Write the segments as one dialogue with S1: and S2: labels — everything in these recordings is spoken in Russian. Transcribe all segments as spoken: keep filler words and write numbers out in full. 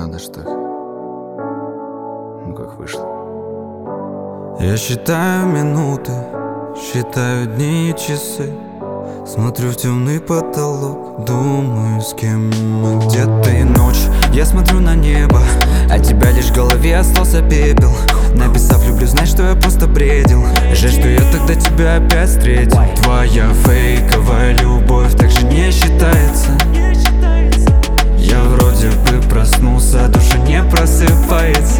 S1: ладно, что так. Ну как вышло.
S2: Я считаю минуты, считаю дни и часы, смотрю в темный потолок, думаю, с кем мы. Где-то и ночь, я смотрю на небо, а тебя лишь в голове остался пепел. Написав люблю, знай, что я просто бредил. Жаль, что я тогда тебя опять встретил. Твоя фейковая любовь также не считается. Я вроде бы проснулся, душа не просыпается.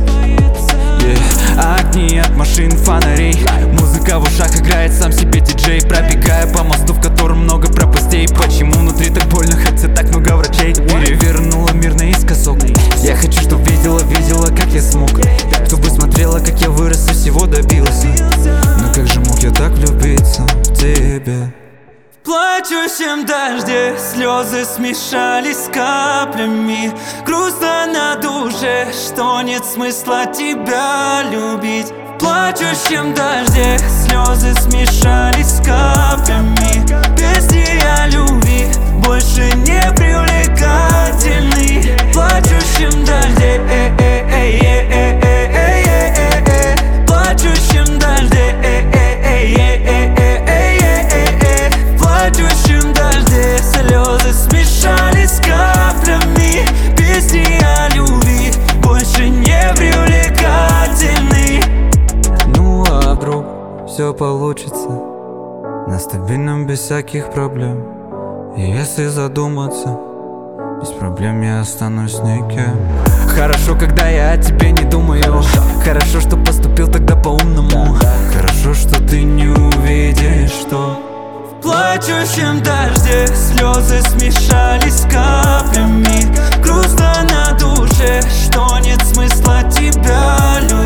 S2: Yeah. Огни от машин, фонарей, музыка в ушах играет, сам себе диджей. Пробегая по мосту, в котором много пропастей. Почему внутри так больно, хотя так много врачей? Перевернула мир наискосок. Я хочу, чтоб видела, видела, как я смог, чтобы смотрела, как я вырос и всего добился. Но как же мог я так влюбиться в тебя?
S3: В плачущем дожде слезы смешались с каплями. Грустно на душе, что нет смысла тебя любить. В плачущем дожде слезы смешались с каплями. Песни о любви больше не привлекательны. В плачущем дожде, э -э -э -э -э -э -э -э -э. В плачущем дожде, э -э -э -э -э -э -э -э. В плачущем дожде слезы смешались с каплями. Песни о любви больше не привлекательны.
S2: Ну а вдруг все получится на стабильном, без всяких проблем. И если задуматься, без проблем я останусь никем. Хорошо, когда я о тебе не думаю. Хорошо, что поступил тогда по-умному. Хорошо, что ты не увидишь, что
S3: в плачущем дожде слезы смешались с каплями. Грустно на душе, что нет смысла тебя любить.